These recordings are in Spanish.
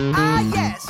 Ah, yes.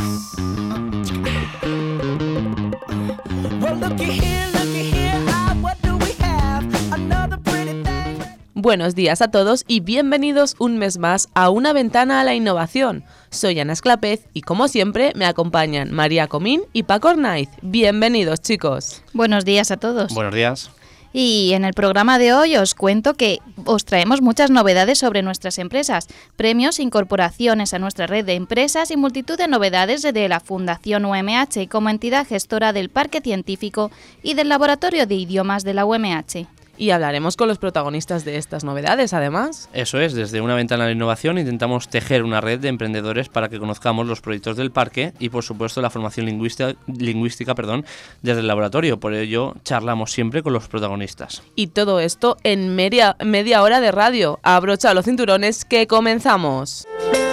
Well, looky here, what do we have? Another pretty thing. Buenos días a todos y bienvenidos un mes más a Una Ventana a la Innovación. Soy Ana Esclapez y como siempre me acompañan María Comín y Paco Ornaiz. Bienvenidos, chicos. Buenos días a todos. Buenos días. Y en el programa de hoy os cuento que os traemos muchas novedades sobre nuestras empresas, premios, incorporaciones a nuestra red de empresas y multitud de novedades de la Fundación UMH como entidad gestora del Parque Científico y del Laboratorio de Idiomas de la UMH. Y hablaremos con los protagonistas de estas novedades, además. Eso es, desde Una Ventana a la Innovación intentamos tejer una red de emprendedores para que conozcamos los proyectos del parque y, por supuesto, la formación lingüística desde el laboratorio. Por ello, charlamos siempre con los protagonistas. Y todo esto en media hora de radio. Abrocha los cinturones que comenzamos.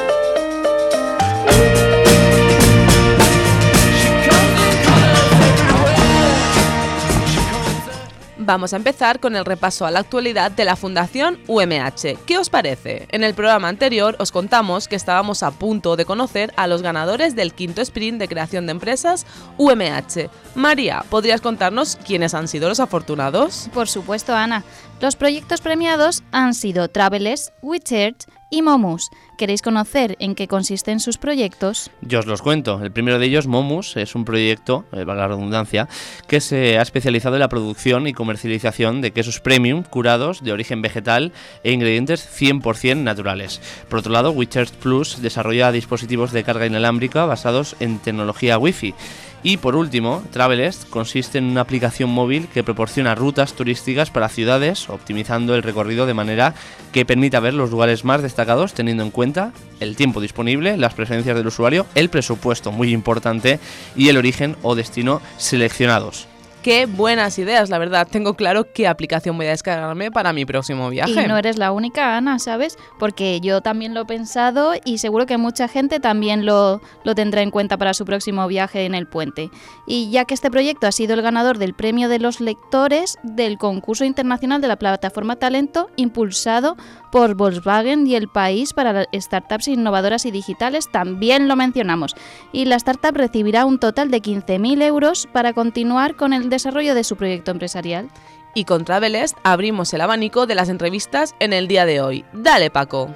Vamos a empezar con el repaso a la actualidad de la Fundación UMH. ¿Qué os parece? En el programa anterior os contamos que estábamos a punto de conocer a los ganadores del quinto sprint de creación de empresas UMH. María, ¿podrías contarnos quiénes han sido los afortunados? Por supuesto, Ana. Los proyectos premiados han sido Travelers, WeChurch y Momus. ¿Queréis conocer en qué consisten sus proyectos? Yo os los cuento. El primero de ellos, Momus, es un proyecto, valga la redundancia, que se ha especializado en la producción y comercialización de quesos premium curados de origen vegetal e ingredientes 100% naturales. Por otro lado, WeChurch Plus desarrolla dispositivos de carga inalámbrica basados en tecnología Wi-Fi. Y por último, Travelers consiste en una aplicación móvil que proporciona rutas turísticas para ciudades, optimizando el recorrido de manera que permita ver los lugares más destacados, teniendo en cuenta el tiempo disponible, las preferencias del usuario, el presupuesto, muy importante, y el origen o destino seleccionados. Qué buenas ideas, la verdad. Tengo claro qué aplicación voy a descargarme para mi próximo viaje. Y no eres la única, Ana, ¿sabes? Porque yo también lo he pensado y seguro que mucha gente también lo tendrá en cuenta para su próximo viaje en el puente. Y ya que este proyecto ha sido el ganador del premio de los lectores del concurso internacional de la plataforma Talento, impulsado por Volkswagen y El País para startups innovadoras y digitales, también lo mencionamos. Y la startup recibirá un total de 15.000 euros para continuar con el desarrollo de su proyecto empresarial. Y con Travelers abrimos el abanico de las entrevistas en el día de hoy. ¡Dale, Paco!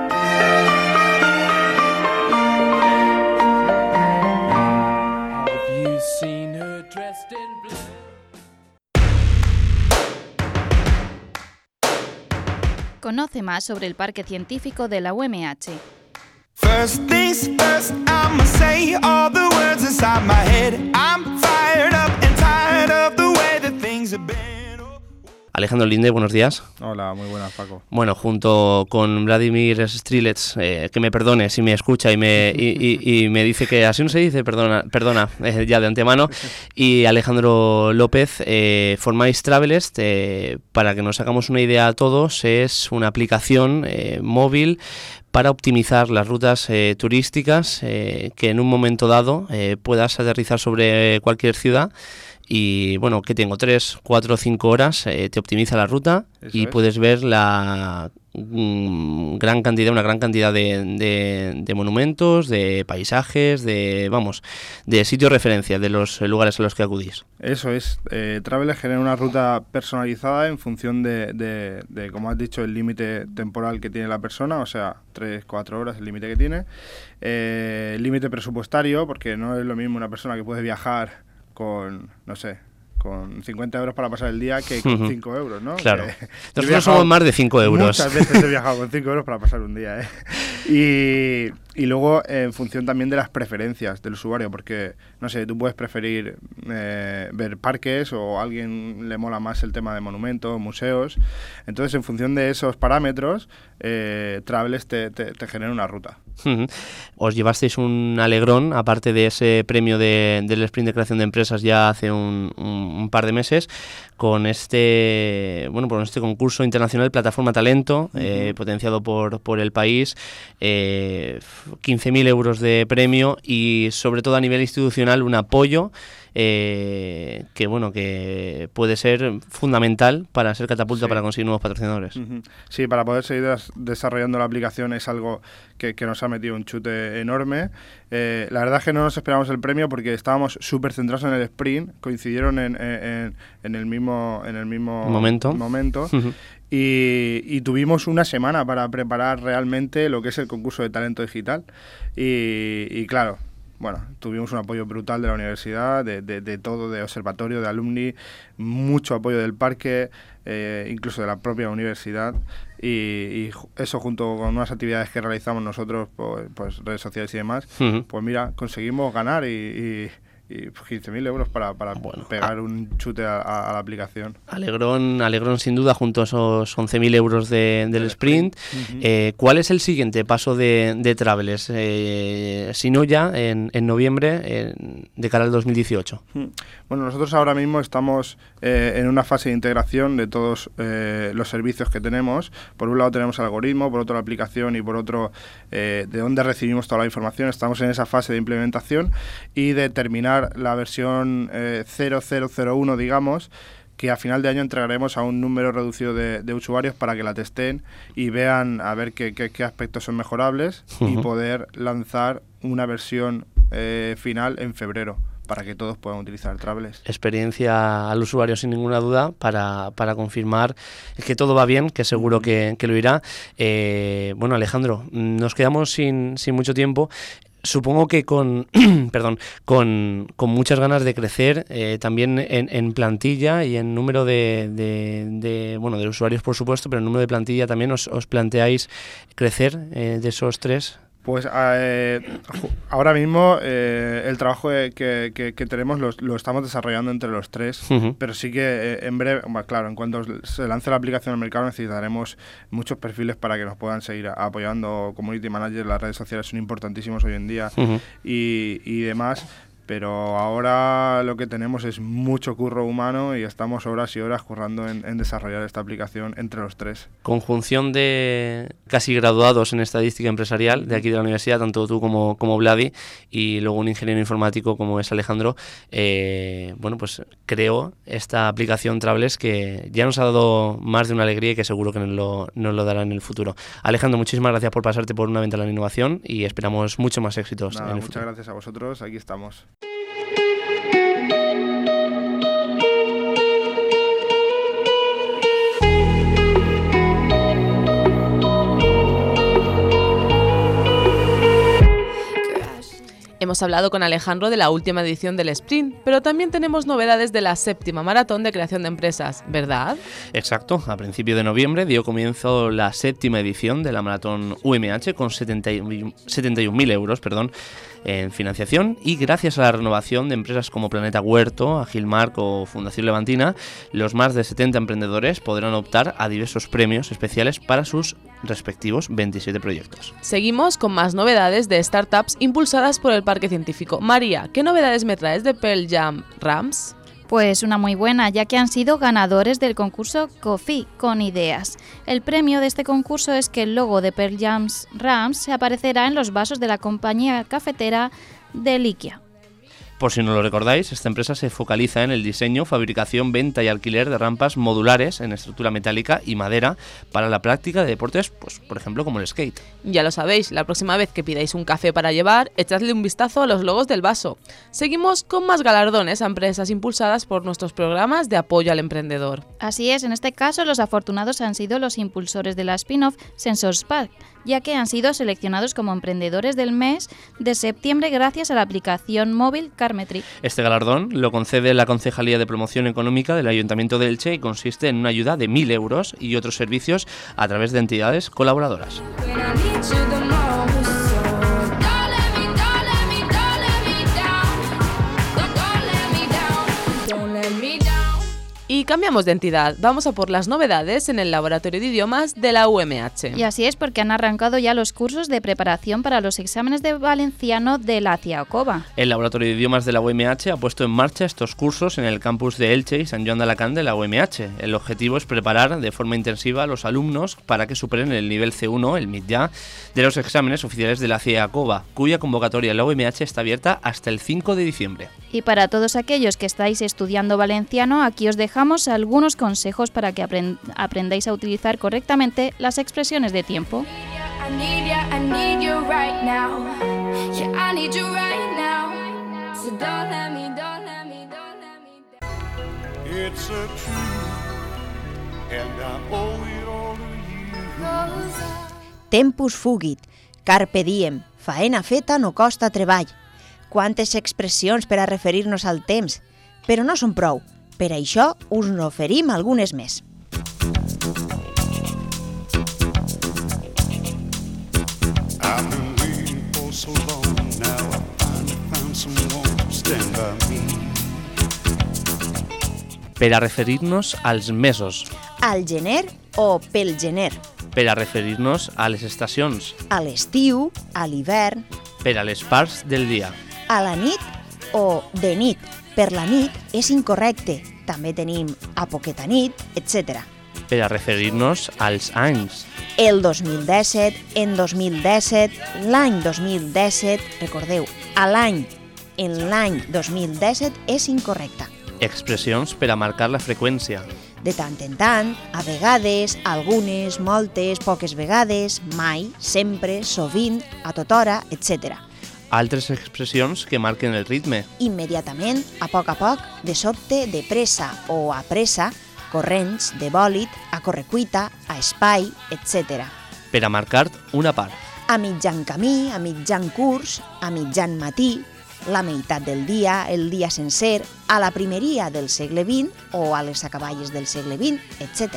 Conoce más sobre el Parque Científico de la UMH. First things first, I'ma say all the words inside my head. I'm fired up and tired of the way that things have been. Alejandro Linde, buenos días. Hola, muy buenas, Paco. Bueno, junto con Vladimir Strilets, que me perdone si me escucha y me dice que así no se dice, perdona ya de antemano, y Alejandro López, formáis Travelers, para que nos hagamos una idea a todos, es una aplicación móvil para optimizar las rutas turísticas, que en un momento dado puedas aterrizar sobre cualquier ciudad. Y bueno, que tengo 3, 4, 5 horas, te optimiza la ruta. Eso y es. Puedes ver una gran cantidad de monumentos, de paisajes, de sitios referencia de los lugares a los que acudís. Eso es, Traveler genera una ruta personalizada en función de, como has dicho, el límite temporal que tiene la persona, o sea, 3, 4 horas el límite que tiene. Límite presupuestario, porque no es lo mismo una persona que puede viajar con 50 euros para pasar el día que con 5 euros, ¿no? Claro. Nosotros somos más de 5 euros. Muchas veces he viajado con 5 euros para pasar un día, Y luego, en función también de las preferencias del usuario, porque, no sé, tú puedes preferir ver parques o a alguien le mola más el tema de monumentos, museos. Entonces, en función de esos parámetros, Travelers te genera una ruta. Os llevasteis un alegrón, aparte de ese premio del sprint de creación de empresas ya hace un par de meses, con este concurso internacional Plataforma Talento, potenciado por El País. 15.000 euros de premio y sobre todo a nivel institucional un apoyo que puede ser fundamental para ser catapulta para conseguir nuevos patrocinadores. Sí, para poder seguir desarrollando la aplicación es algo que nos ha metido un chute enorme. La verdad es que no nos esperamos el premio porque estábamos súper centrados en el sprint, coincidieron en el mismo momento. Y tuvimos una semana para preparar realmente lo que es el concurso de talento digital y claro, bueno, tuvimos un apoyo brutal de la universidad, de todo, de observatorio, de alumni, mucho apoyo del parque, incluso de la propia universidad y eso junto con unas actividades que realizamos nosotros, pues redes sociales y demás, pues mira, conseguimos ganar y 15.000 euros para pegar un chute a la aplicación. Alegrón sin duda junto a esos 11.000 euros del sprint. ¿Cuál es el siguiente paso de Travelers? Si no ya en noviembre de cara al 2018. Bueno, nosotros ahora mismo estamos en una fase de integración de todos los servicios que tenemos. Por un lado tenemos el algoritmo, por otro la aplicación y por otro de dónde recibimos toda la información. Estamos en esa fase de implementación y de terminar la versión 0001, digamos, que a final de año entregaremos a un número reducido de usuarios para que la testen y vean a ver qué aspectos son mejorables y poder lanzar una versión final en febrero para que todos puedan utilizar Travelers. Experiencia al usuario sin ninguna duda para confirmar que todo va bien, que seguro que lo irá. Bueno, Alejandro, nos quedamos sin mucho tiempo. Supongo que con muchas ganas de crecer también en plantilla y en número de usuarios, por supuesto, pero en número de plantilla también os planteáis crecer de esos 3. Pues ahora mismo el trabajo que tenemos lo estamos desarrollando entre los 3, pero sí que en breve, claro, en cuanto se lance la aplicación al mercado necesitaremos muchos perfiles para que nos puedan seguir apoyando. Community managers, las redes sociales son importantísimos hoy en día y demás. Pero ahora lo que tenemos es mucho curro humano y estamos horas y horas currando en desarrollar esta aplicación entre los 3. Conjunción de casi graduados en estadística empresarial de aquí de la universidad, tanto tú como Vladi, y luego un ingeniero informático como es Alejandro. Pues creo esta aplicación Travelers que ya nos ha dado más de una alegría y que seguro que nos lo dará en el futuro. Alejandro, muchísimas gracias por pasarte por Una Ventana a la Innovación y esperamos mucho más éxitos en el futuro. Muchas gracias a vosotros, aquí estamos. Hemos hablado con Alejandro de la última edición del Sprint, pero también tenemos novedades de la 7ª maratón de creación de empresas, ¿verdad? Exacto, a principios de noviembre dio comienzo la 7ª edición de la maratón UMH con 71.000 euros, en financiación, y gracias a la renovación de empresas como Planeta Huerto, Agilmark o Fundación Levantina, los más de 70 emprendedores podrán optar a diversos premios especiales para sus respectivos 27 proyectos. Seguimos con más novedades de startups impulsadas por el Parque Científico. María, ¿qué novedades me traes de Pearl Jam Rams? Pues una muy buena, ya que han sido ganadores del concurso Coffee con Ideas. El premio de este concurso es que el logo de Pearl Jam Rams se aparecerá en los vasos de la compañía cafetera Deliquia. Por si no lo recordáis, esta empresa se focaliza en el diseño, fabricación, venta y alquiler de rampas modulares en estructura metálica y madera para la práctica de deportes, pues por ejemplo como el skate. Ya lo sabéis, la próxima vez que pidáis un café para llevar, echadle un vistazo a los logos del vaso. Seguimos con más galardones a empresas impulsadas por nuestros programas de apoyo al emprendedor. Así es, en este caso los afortunados han sido los impulsores de la spin-off SensorSpark, ya que han sido seleccionados como emprendedores del mes de septiembre gracias a la aplicación móvil Carmetry. Este galardón lo concede la Concejalía de Promoción Económica del Ayuntamiento de Elche y consiste en una ayuda de 1.000 euros y otros servicios a través de entidades colaboradoras. Y cambiamos de entidad, vamos a por las novedades en el Laboratorio de Idiomas de la UMH. Y así es, porque han arrancado ya los cursos de preparación para los exámenes de valenciano de la CIACOBA. El Laboratorio de Idiomas de la UMH ha puesto en marcha estos cursos en el campus de Elche y San Joan de Alacant de la UMH. El objetivo es preparar de forma intensiva a los alumnos para que superen el nivel C1, el MIT-Ya, de los exámenes oficiales de la CIACOBA, cuya convocatoria en la UMH está abierta hasta el 5 de diciembre. Y para todos aquellos que estáis estudiando valenciano, aquí os dejamos algunos consejos para que aprendáis a utilizar correctamente las expresiones de tiempo. Tempus fugit, carpe diem, faena feta no costa treball. Quantes expressions per a referir-nos al temps, però no són prou. Per això us n'oferim algunes més. Per a referir-nos als mesos. Al gener o pel gener. Per a referir-nos a les estacions. A l'estiu, a l'hivern. Per a les parts del dia. A la nit o de nit. Per la nit és incorrecte. També tenim a poqueta nit, etc. Per a referir-nos als anys. El 2017, en 2017, l'any 2017, recordeu, a l'any, en l'any 2017 és incorrecte. Expressions per a marcar la freqüència. De tant en tant, a vegades, algunes, moltes, poques vegades, mai, sempre, sovint, a tota hora, etc. Altres expressions que marquen el ritme. Immediatament, a poc, de sobte, de pressa o a pressa, corrents, de bòlit, a correcuita, a espai, etc. Per a marcar una part. A mitjan camí, a mitjan curs, a mitjan matí, la meitat del dia, el dia sencer, a la primeria del segle XX o a les acaballes del segle XX, etc.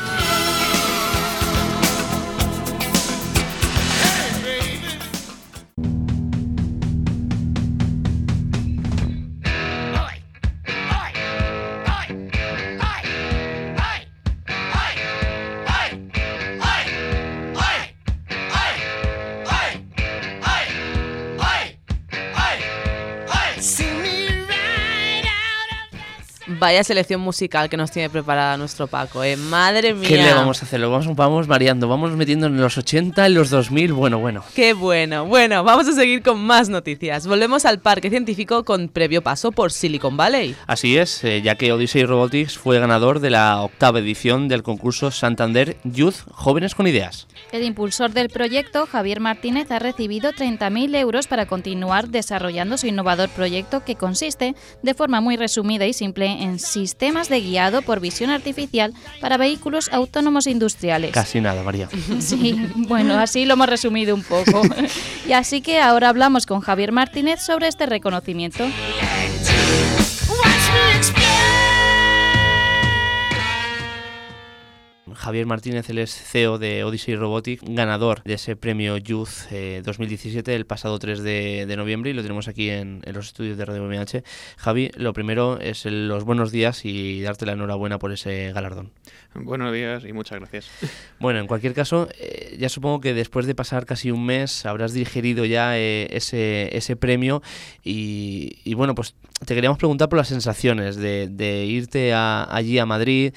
Vaya selección musical que nos tiene preparada nuestro Paco, Madre mía. ¿Qué le vamos a hacer? Vamos variando, vamos metiendo en los 80, en los 2000, bueno. Qué bueno. Bueno, vamos a seguir con más noticias. Volvemos al parque científico con previo paso por Silicon Valley. Así es, ya que Odyssey Robotics fue ganador de la 8ª edición del concurso Santander Youth Jóvenes con Ideas. El impulsor del proyecto, Javier Martínez, ha recibido 30.000 euros para continuar desarrollando su innovador proyecto que consiste, de forma muy resumida y simple, en sistemas de guiado por visión artificial para vehículos autónomos industriales. Casi nada, María. Sí, bueno, así lo hemos resumido un poco. Y así que ahora hablamos con Javier Martínez sobre este reconocimiento. Javier Martínez, él es CEO de Odyssey Robotics, ganador de ese premio Youth 2017 el pasado 3 de noviembre, y lo tenemos aquí en los estudios de Radio UMH. Javi, lo primero es los buenos días y darte la enhorabuena por ese galardón. Buenos días y muchas gracias. Bueno, en cualquier caso, ya supongo que después de pasar casi un mes habrás digerido ya ese premio y bueno, pues te queríamos preguntar por las sensaciones de irte allí a Madrid,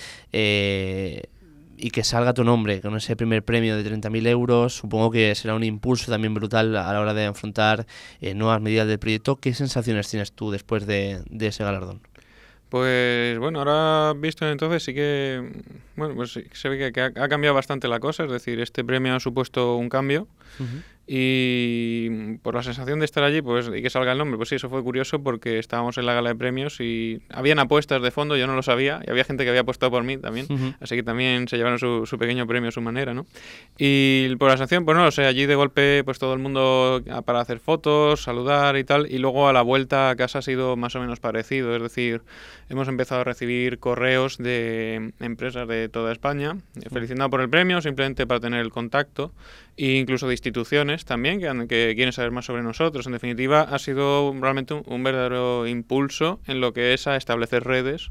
y que salga tu nombre con ese primer premio de 30.000 euros. Supongo que será un impulso también brutal a la hora de afrontar nuevas medidas del proyecto. ¿Qué sensaciones tienes tú después de ese galardón? Pues bueno, ahora visto entonces sí que, bueno, pues sí, se ve que ha cambiado bastante la cosa, es decir, este premio ha supuesto un cambio. Uh-huh. Y por la sensación de estar allí, pues, y que salga el nombre, pues sí, eso fue curioso porque estábamos en la gala de premios y habían apuestas de fondo, yo no lo sabía, y había gente que había apostado por mí también, uh-huh. Así que también se llevaron su pequeño premio a su manera, ¿no? Y por la sensación, pues no lo sé, allí de golpe, pues todo el mundo para hacer fotos, saludar y tal, y luego a la vuelta a casa ha sido más o menos parecido, es decir, hemos empezado a recibir correos de empresas de toda España, felicitando por el premio, simplemente para tener el contacto, e incluso de instituciones también que quieren saber más sobre nosotros. En definitiva, ha sido realmente un verdadero impulso en lo que es a establecer redes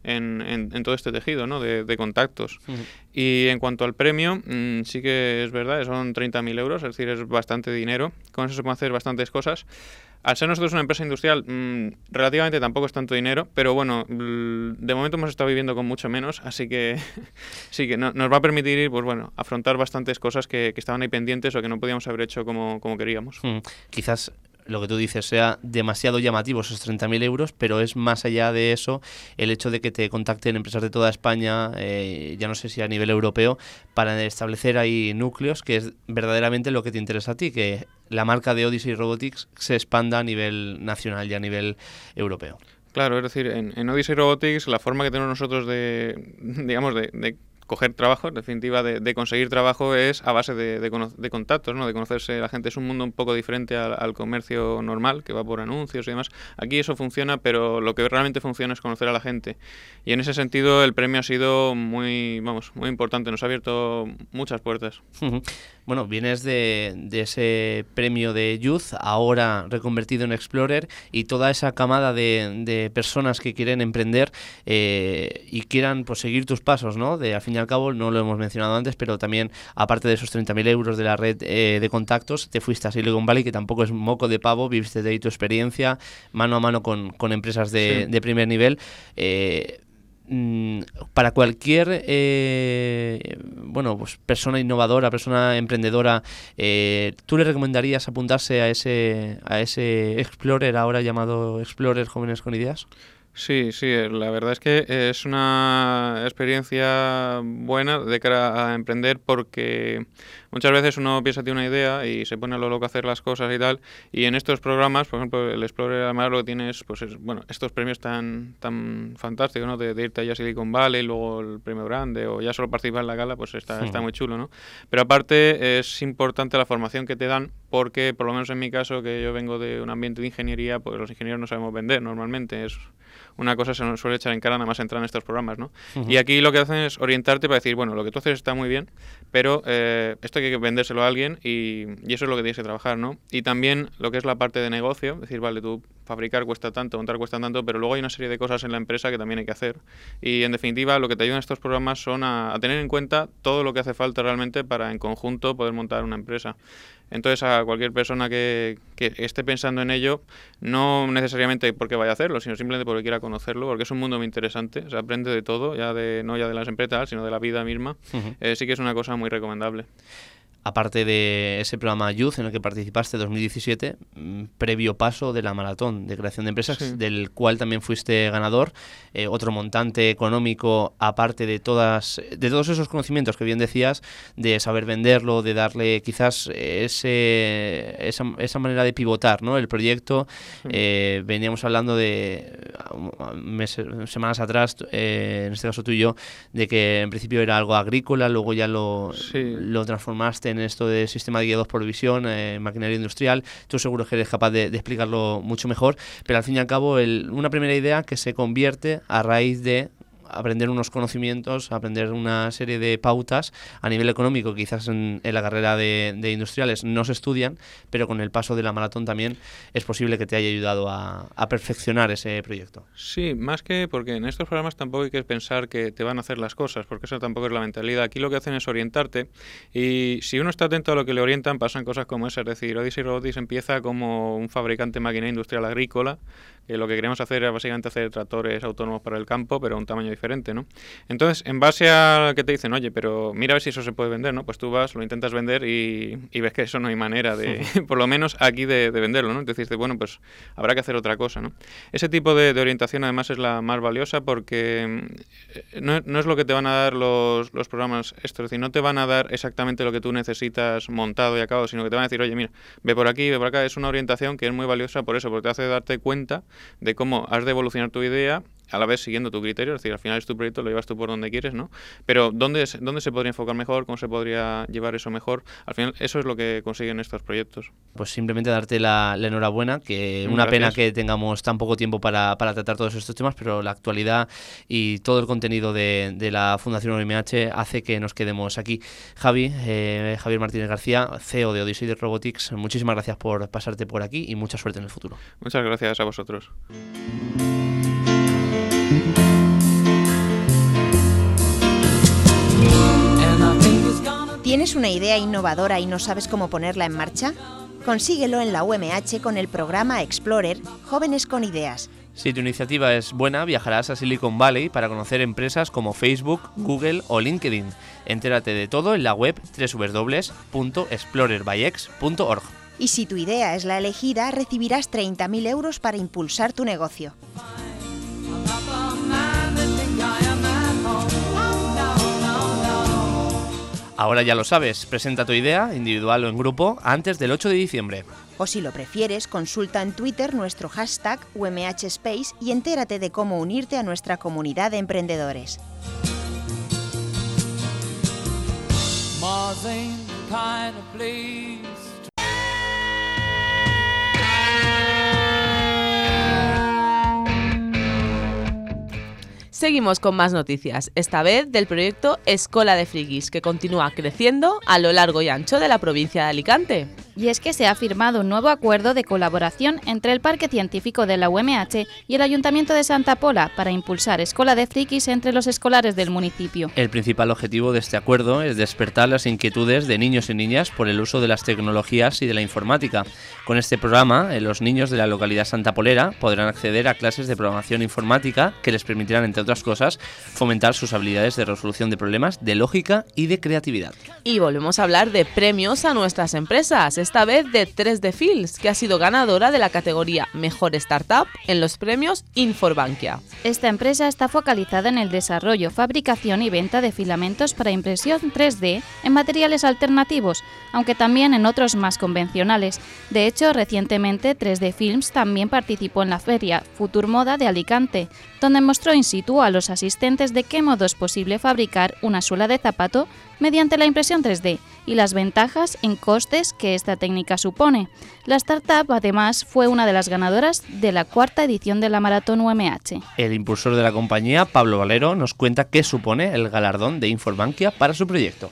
en todo este tejido, ¿no? de contactos. Y en cuanto al premio, sí que es verdad, son 30.000 euros, es decir, es bastante dinero. Con eso se pueden hacer bastantes cosas. Al ser nosotros una empresa industrial, relativamente tampoco es tanto dinero, pero bueno, de momento hemos estado viviendo con mucho menos, así que sí que nos va a permitir pues bueno, afrontar bastantes cosas que estaban ahí pendientes o que no podíamos haber hecho como queríamos. Quizás lo que tú dices sea demasiado llamativo esos 30.000 euros, pero es más allá de eso el hecho de que te contacten empresas de toda España, ya no sé si a nivel europeo, para establecer ahí núcleos, que es verdaderamente lo que te interesa a ti, que la marca de Odyssey Robotics se expanda a nivel nacional y a nivel europeo. Claro, es decir, en Odyssey Robotics la forma que tenemos nosotros de coger trabajo, en definitiva, de conseguir trabajo es a base de contactos, ¿no? De conocerse la gente. Es un mundo un poco diferente al comercio normal, que va por anuncios y demás. Aquí eso funciona, pero lo que realmente funciona es conocer a la gente. Y en ese sentido el premio ha sido muy importante, nos ha abierto muchas puertas. Bueno, vienes de ese premio de Youth, ahora reconvertido en Explorer, y toda esa camada de personas que quieren emprender y quieran pues, seguir tus pasos, ¿no? Al fin y al cabo, no lo hemos mencionado antes, pero también, aparte de esos 30.000 euros de la red de contactos, te fuiste a Silicon Valley, que tampoco es moco de pavo, viviste de ahí tu experiencia, mano a mano con empresas de primer nivel. Para cualquier pues persona innovadora, persona emprendedora, ¿tú le recomendarías apuntarse a ese Explorer, ahora llamado Explorer Jóvenes con Ideas? Sí, la verdad es que es una experiencia buena de cara a emprender, porque muchas veces uno piensa que tiene una idea y se pone a lo loco a hacer las cosas y tal, y en estos programas, por ejemplo, el Explorer, además lo que tiene es, estos premios tan fantásticos, ¿no? De irte allá a Silicon Valley, luego el premio grande, o ya solo participar en la gala, pues está muy chulo, ¿no? Pero aparte es importante la formación que te dan, porque por lo menos en mi caso, que yo vengo de un ambiente de ingeniería, pues los ingenieros no sabemos vender normalmente, es una cosa que se nos suele echar en cara nada más entrar en estos programas, ¿no? Y aquí lo que hacen es orientarte para decir, bueno, lo que tú haces está muy bien, pero esto hay que vendérselo a alguien y eso es lo que tienes que trabajar, ¿no? Y también lo que es la parte de negocio, es decir, vale, tú fabricar cuesta tanto, montar cuesta tanto, pero luego hay una serie de cosas en la empresa que también hay que hacer. Y en definitiva, lo que te ayudan estos programas son a tener en cuenta todo lo que hace falta realmente para en conjunto poder montar una empresa. Entonces, a cualquier persona que esté pensando en ello, no necesariamente porque vaya a hacerlo, sino simplemente porque quiera conocerlo, porque es un mundo muy interesante, se aprende de todo, no ya de las empresas, sino de la vida misma. Sí que es una cosa muy recomendable. Aparte de ese programa Youth en el que participaste en 2017, previo paso de la maratón de creación de empresas, del cual también fuiste ganador, otro montante económico, aparte de todos esos conocimientos que bien decías, de saber venderlo, de darle quizás esa manera de pivotar, ¿no? El proyecto. Veníamos hablando de semanas atrás, en este caso tú y yo, de que en principio era algo agrícola, luego ya lo transformaste en esto de sistema de guiados por visión, maquinaria industrial. Tú seguro que eres capaz de explicarlo mucho mejor, pero al fin y al cabo una primera idea que se convierte a raíz de aprender unos conocimientos, aprender una serie de pautas a nivel económico, quizás en la carrera de industriales no se estudian, pero con el paso de la maratón también es posible que te haya ayudado a perfeccionar ese proyecto. Sí, más que porque en estos programas tampoco hay que pensar que te van a hacer las cosas, porque eso tampoco es la mentalidad. Aquí lo que hacen es orientarte, y si uno está atento a lo que le orientan, pasan cosas como esas. Es decir, Odyssey Robotics empieza como un fabricante de maquinaria industrial agrícola, que lo que queríamos hacer era básicamente hacer tractores autónomos para el campo, pero a un tamaño diferente, ¿no? Entonces, en base a que te dicen, oye, pero mira a ver si eso se puede vender, ¿no? Pues tú vas, lo intentas vender y ves que eso no hay manera de, por lo menos aquí, de venderlo, ¿no? Entonces dices, bueno, pues habrá que hacer otra cosa, ¿no? Ese tipo de orientación además es la más valiosa, porque no es lo que te van a dar los programas estos, es decir, no te van a dar exactamente lo que tú necesitas montado y acabado, sino que te van a decir, oye, mira, ve por aquí, ve por acá. Es una orientación que es muy valiosa por eso, porque te hace darte cuenta de cómo has de evolucionar tu idea, a la vez siguiendo tu criterio, es decir, al final es tu proyecto, lo llevas tú por donde quieres, ¿no? Pero ¿dónde se podría enfocar mejor? ¿Cómo se podría llevar eso mejor? Al final, eso es lo que consiguen estos proyectos. Pues simplemente darte la enhorabuena, que una Gracias. Pena que tengamos tan poco tiempo para tratar todos estos temas, pero la actualidad y todo el contenido de la Fundación OMH hace que nos quedemos aquí. Javier Martínez García, CEO de Odyssey Robotics, muchísimas gracias por pasarte por aquí y mucha suerte en el futuro. Muchas gracias a vosotros. ¿Tienes una idea innovadora y no sabes cómo ponerla en marcha? Consíguelo en la UMH con el programa Explorer Jóvenes con Ideas. Si tu iniciativa es buena, viajarás a Silicon Valley para conocer empresas como Facebook, Google o LinkedIn. Entérate de todo en la web www.explorerbyx.org. Y si tu idea es la elegida, recibirás 30.000 euros para impulsar tu negocio. Ahora ya lo sabes, presenta tu idea, individual o en grupo, antes del 8 de diciembre. O si lo prefieres, consulta en Twitter nuestro hashtag UMHSpace y entérate de cómo unirte a nuestra comunidad de emprendedores. Seguimos con más noticias, esta vez del proyecto Escola de Frikis, que continúa creciendo a lo largo y ancho de la provincia de Alicante. Y es que se ha firmado un nuevo acuerdo de colaboración entre el Parque Científico de la UMH y el Ayuntamiento de Santa Pola para impulsar Escola de Frikis entre los escolares del municipio. El principal objetivo de este acuerdo es despertar las inquietudes de niños y niñas por el uso de las tecnologías y de la informática. Con este programa, los niños de la localidad santapolera podrán acceder a clases de programación informática que les permitirán, entre otras cosas, fomentar sus habilidades de resolución de problemas, de lógica y de creatividad. Y volvemos a hablar de premios a nuestras empresas, esta vez de 3D Fields, que ha sido ganadora de la categoría Mejor Startup en los premios Inforbankia. Esta empresa está focalizada en el desarrollo, fabricación y venta de filamentos para impresión 3D en materiales alternativos, aunque también en otros más convencionales. De hecho, recientemente 3D Films también participó en la feria Futur Moda de Alicante, donde mostró in situ a los asistentes de qué modo es posible fabricar una suela de zapato mediante la impresión 3D y las ventajas en costes que esta técnica supone. La startup, además, fue una de las ganadoras de la 4ª edición de la Maratón UMH. El impulsor de la compañía, Pablo Valero, nos cuenta qué supone el galardón de Inforbankia para su proyecto.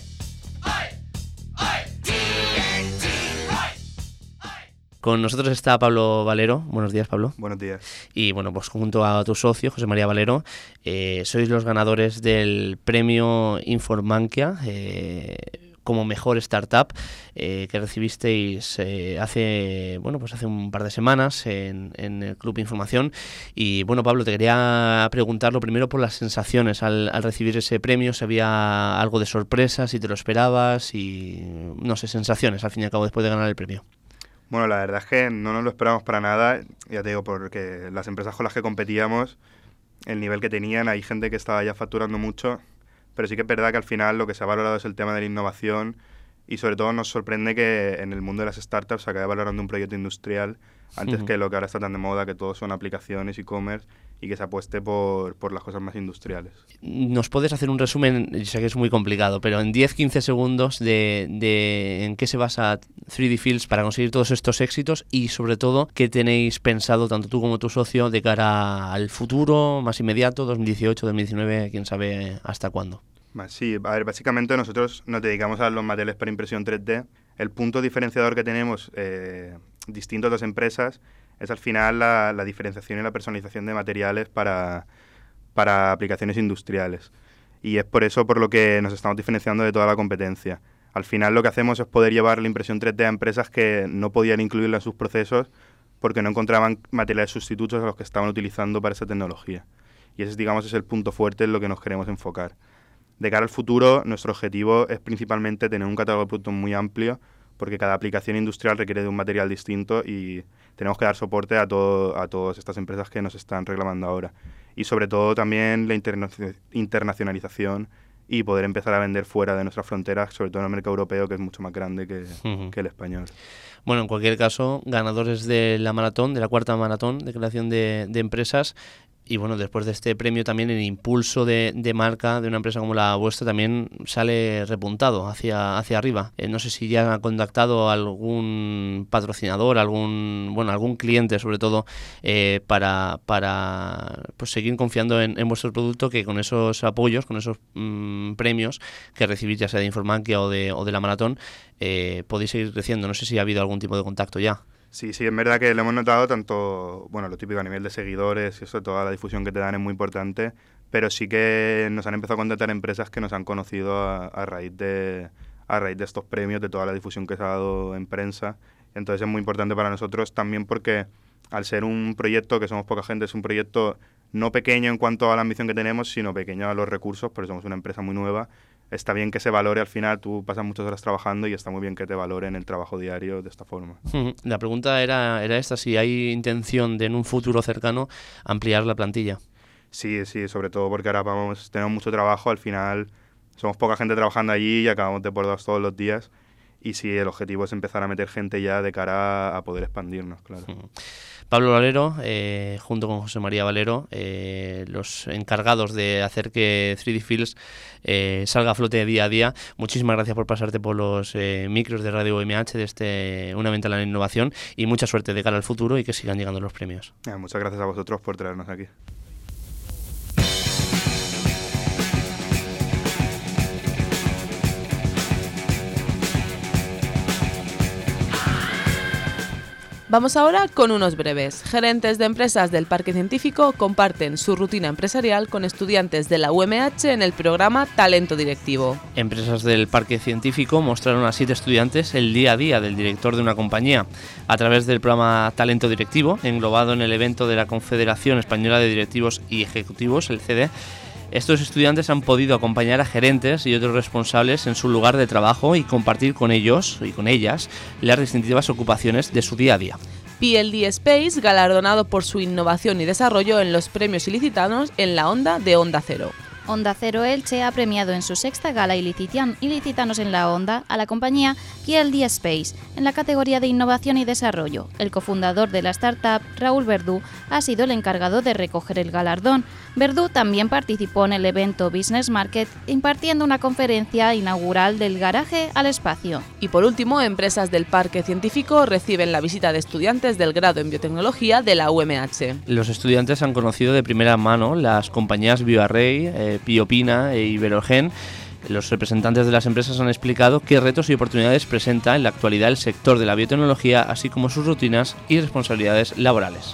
Con nosotros está Pablo Valero. Buenos días, Pablo. Buenos días. Y bueno, pues junto a tu socio, José María Valero, sois los ganadores del premio Inforbankia como mejor startup que recibisteis hace un par de semanas en el Club Información. Y bueno, Pablo, te quería preguntar lo primero por las sensaciones al recibir ese premio, si había algo de sorpresa, si te lo esperabas y no sé, sensaciones al fin y al cabo después de ganar el premio. Bueno, la verdad es que no nos lo esperamos para nada, ya te digo, porque las empresas con las que competíamos, el nivel que tenían, hay gente que estaba ya facturando mucho, pero sí que es verdad que al final lo que se ha valorado es el tema de la innovación y sobre todo nos sorprende que en el mundo de las startups se acabe valorando un proyecto industrial antes que lo que ahora está tan de moda, que todo son aplicaciones, e-commerce, y que se apueste por las cosas más industriales. ¿Nos puedes hacer un resumen? Sé que es muy complicado, pero en 10-15 segundos de en qué se basa 3D Fields para conseguir todos estos éxitos y sobre todo qué tenéis pensado tanto tú como tu socio de cara al futuro más inmediato, 2018, 2019, quién sabe hasta cuándo. Sí, a ver, básicamente nosotros nos dedicamos a los materiales para impresión 3D. El punto diferenciador que tenemos distinto a otras empresas es al final la diferenciación y la personalización de materiales para aplicaciones industriales. Y es por eso por lo que nos estamos diferenciando de toda la competencia. Al final lo que hacemos es poder llevar la impresión 3D a empresas que no podían incluirla en sus procesos porque no encontraban materiales sustitutos a los que estaban utilizando para esa tecnología. Y ese, digamos, es el punto fuerte en lo que nos queremos enfocar. De cara al futuro, nuestro objetivo es principalmente tener un catálogo de productos muy amplio, porque cada aplicación industrial requiere de un material distinto y tenemos que dar soporte a todas estas empresas que nos están reclamando ahora. Y sobre todo también la internacionalización y poder empezar a vender fuera de nuestras fronteras, sobre todo en el mercado europeo, que es mucho más grande que el español. Bueno, en cualquier caso, ganadores de la maratón, de la 4ª maratón de creación de empresas. Y bueno, después de este premio también el impulso de marca de una empresa como la vuestra también sale repuntado hacia arriba. No sé si ya han contactado a algún patrocinador, algún cliente sobre todo, para pues seguir confiando en vuestro producto, que con esos apoyos, con esos premios que recibís ya sea de Inforbankia o de la maratón, podéis seguir creciendo. No sé si ha habido algún tipo de contacto ya. Sí, es verdad que lo hemos notado tanto, lo típico a nivel de seguidores y eso, toda la difusión que te dan es muy importante, pero sí que nos han empezado a contactar empresas que nos han conocido a raíz de estos premios, de toda la difusión que se ha dado en prensa. Entonces es muy importante para nosotros también porque al ser un proyecto que somos poca gente, es un proyecto no pequeño en cuanto a la ambición que tenemos, sino pequeño a los recursos, porque somos una empresa muy nueva. Está bien que se valore al final, tú pasas muchas horas trabajando y está muy bien que te valoren el trabajo diario de esta forma. La pregunta era esta, si hay intención de en un futuro cercano ampliar la plantilla. Sí, sobre todo porque ahora tenemos mucho trabajo, al final somos poca gente trabajando allí y acabamos de por dos todos los días. Y sí, el objetivo es empezar a meter gente ya de cara a poder expandirnos, claro. Pablo Valero, junto con José María Valero, los encargados de hacer que 3D Fields salga a flote día a día. Muchísimas gracias por pasarte por los micros de Radio UMH de Una Ventana a la Innovación, y mucha suerte de cara al futuro y que sigan llegando los premios. Muchas gracias a vosotros por traernos aquí. Vamos ahora con unos breves. Gerentes de empresas del Parque Científico comparten su rutina empresarial con estudiantes de la UMH en el programa Talento Directivo. Empresas del Parque Científico mostraron a 7 estudiantes el día a día del director de una compañía a través del programa Talento Directivo, englobado en el evento de la Confederación Española de Directivos y Ejecutivos, el CD. Estos estudiantes han podido acompañar a gerentes y otros responsables en su lugar de trabajo y compartir con ellos y con ellas las distintivas ocupaciones de su día a día. PLD Space, galardonado por su innovación y desarrollo en los premios ilicitanos en la Onda de Onda Cero. Onda Cero Elche ha premiado en su 6ª gala Ilicitanos en la Onda a la compañía PLD Space en la categoría de Innovación y Desarrollo. El cofundador de la startup, Raúl Verdú, ha sido el encargado de recoger el galardón. Verdú también participó en el evento Business Market, impartiendo una conferencia inaugural del garaje al espacio. Y por último, empresas del Parque Científico reciben la visita de estudiantes del grado en Biotecnología de la UMH. Los estudiantes han conocido de primera mano las compañías BioArray, Biopina e Iberogen. Los representantes de las empresas han explicado qué retos y oportunidades presenta en la actualidad el sector de la biotecnología, así como sus rutinas y responsabilidades laborales.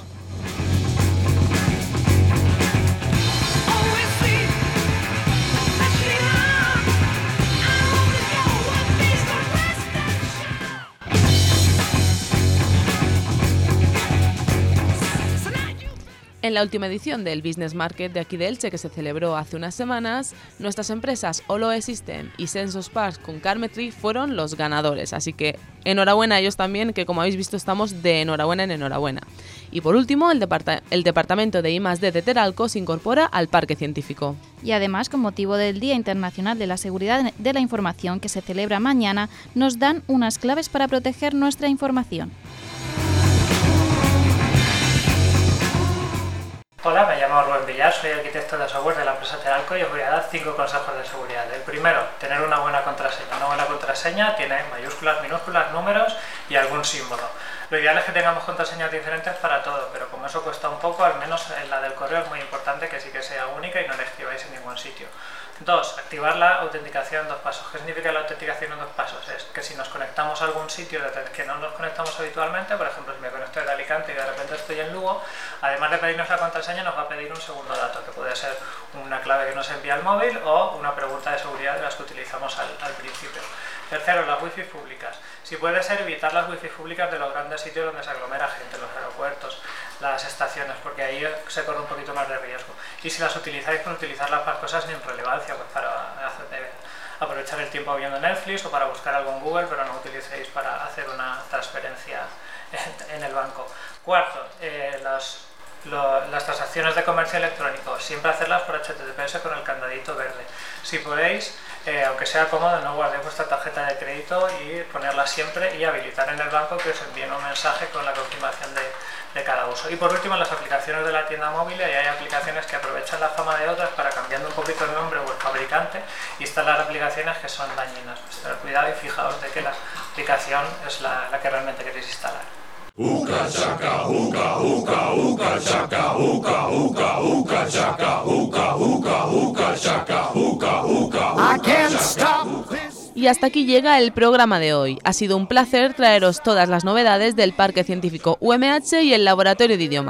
En la última edición del Business Market de aquí de Elche, que se celebró hace unas semanas, nuestras empresas Oloe System y Sensosparks con Carmetry fueron los ganadores. Así que enhorabuena a ellos también, que como habéis visto estamos de enhorabuena en enhorabuena. Y por último, el departamento de I+D de Teralco se incorpora al Parque Científico. Y además, con motivo del Día Internacional de la Seguridad de la Información, que se celebra mañana, nos dan unas claves para proteger nuestra información. Hola, me llamo Rubén Villar, soy arquitecto de software de la empresa Teralco y os voy a dar 5 consejos de seguridad. El primero, tener una buena contraseña. Una buena contraseña tiene mayúsculas, minúsculas, números y algún símbolo. Lo ideal es que tengamos contraseñas diferentes para todo, pero como eso cuesta un poco, al menos en la del correo es muy importante que sí que sea única y no la escribáis en ningún sitio. 2. Activar la autenticación en 2 pasos. ¿Qué significa la autenticación en 2 pasos? Es que si nos conectamos a algún sitio desde el que no nos conectamos habitualmente, por ejemplo, si me conecto de Alicante y de repente estoy en Lugo, además de pedirnos la contraseña, nos va a pedir un segundo dato, que puede ser una clave que nos envía el móvil o una pregunta de seguridad de las que utilizamos al principio. Tercero, las wifi públicas. Si puede ser, evitar las wifi públicas de los grandes sitios donde se aglomera gente, los aeropuertos, las estaciones, porque ahí se corre un poquito más de riesgo. Y si las utilizáis, pues utilizarlas para cosas sin relevancia, pues para aprovechar el tiempo viendo Netflix o para buscar algo en Google, pero no utilicéis para hacer una transferencia en el banco. Cuarto, las transacciones de comercio electrónico, siempre hacerlas por HTTPS con el candadito verde. Si podéis, aunque sea cómodo, no guardéis vuestra tarjeta de crédito y ponerla siempre y habilitar en el banco que os envíen un mensaje con la confirmación de cada uso. Y por último, en las aplicaciones de la tienda móvil, hay aplicaciones que aprovechan la fama de otras para, cambiando un poquito el nombre o el fabricante, instalar aplicaciones que son dañinas. Pues tener cuidado y fijaos de que la aplicación es la que realmente queréis instalar. Uka chaka, uka, uka, uka chaka, uka, uka, uka chaka, uka, uka, uka chaka, uka, uka. I can't stop this. Y hasta aquí llega el programa de hoy. Ha sido un placer traeros todas las novedades del Parque Científico UMH y el Laboratorio de Idiomas.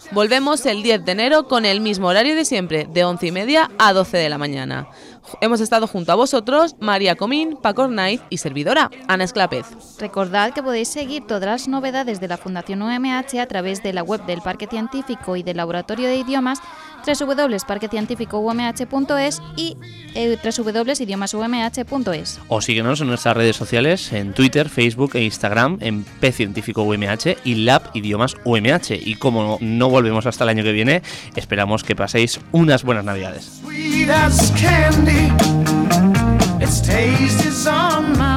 Volvemos el 10 de enero con el mismo horario de siempre, de 11:30 a 12 de la mañana. Hemos estado junto a vosotros, María Comín, Paco Ornaiz y servidora, Ana Esclapez. Recordad que podéis seguir todas las novedades de la Fundación UMH a través de la web del Parque Científico y del Laboratorio de Idiomas, www.parquecientificoumh.es y www.idiomasumh.es. O síguenos en nuestras redes sociales, en Twitter, Facebook e Instagram, en P Científico UMH y Lab Idiomas UMH. Y como no volvemos hasta el año que viene, esperamos que paséis unas buenas Navidades. Sweet as candy, its taste is on my